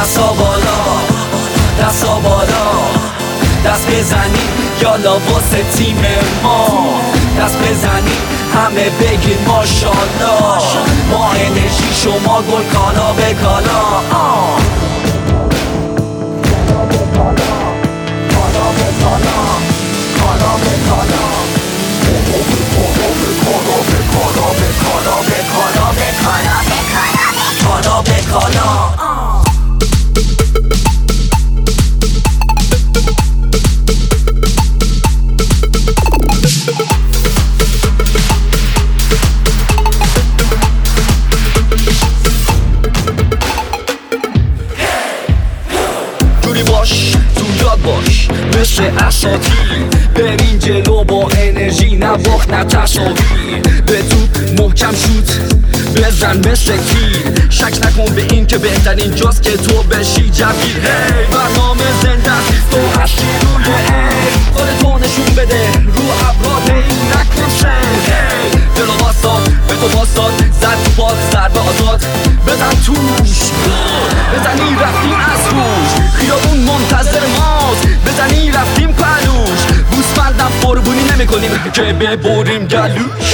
دستا بالا دستا بالا دست بزنی یالا واسه تیم ما دست بزنی همه بگین ماشالله ما انرژی شما گل کالا به کالا جوری باش تو یاد باش مثل اساطیر برین جلو با انرژی نه باخت نه تساوی به توپ محکم شوت بزن مثل تیر شک نکن به این که بهترین جاست که تو بشی جویر هی برنامه زنده تو هستی روی ای خودتو نشون بده رو ابراد ای نکن سر هی دلو باستاد به تو باستاد زد تو پاد ضربه آزاد بزن توش بزنی رفتیم از روش خیابون منتظر ماست بزنی رفتیم پلوش بوسفندم قربونی نمی کنیم که ببریم گلوش